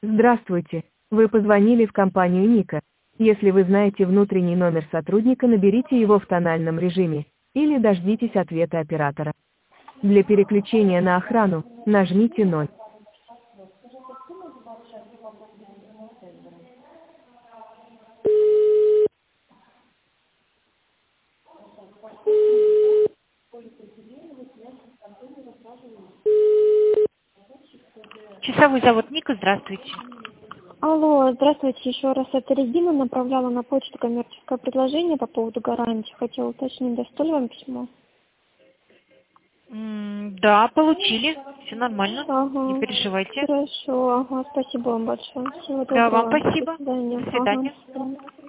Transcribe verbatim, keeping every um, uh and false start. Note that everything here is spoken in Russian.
Здравствуйте. Вы позвонили в компанию Ника. Если вы знаете внутренний номер сотрудника, наберите его в тональном режиме или дождитесь ответа оператора. Для переключения на охрану нажмите ноль. Часовой завод Ника, здравствуйте. Алло, здравствуйте еще раз. Это Регина направляла на почту коммерческое предложение по поводу гарантии. Хотела уточнить, доставили вам письмо? М, Да, получили. Все нормально. Ага, Не переживайте. хорошо. Ага, спасибо вам большое. Всего Да, вам доброго. спасибо. До свидания. До Ага, свидания. до свидания.